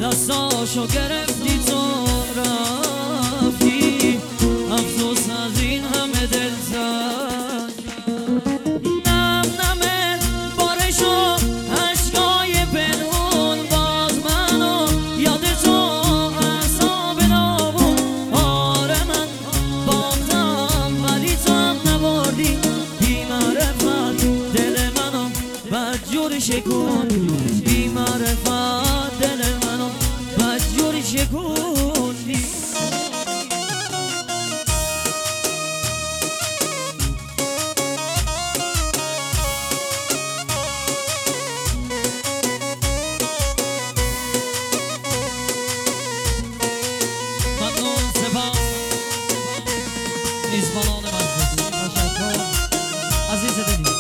دستاشو گرفتی تو رفتی، افسوس از این همه دل زد. نم نمه بارشو عشقای پنهون، باز منو یاد تو اعصاب نابون. آره من باختم ولی تو هم نبردی، بی معرفت دل منو بدجوری شکوندی، بی معرفت دل منو بدجوری شکوندی. میزبانان مجلس تشکر عزیز دلی.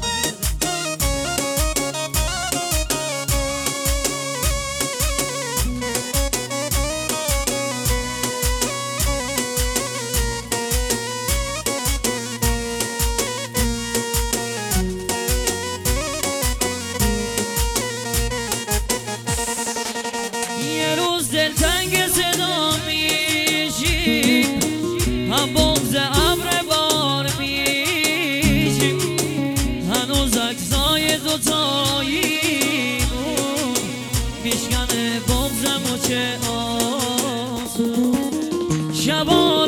یه روز دلتنگ صدا میشی، هم بغض ابر بار میشی، هنوز اجزای دوتاییمون میشکنه بغضم و چه آسون. شبا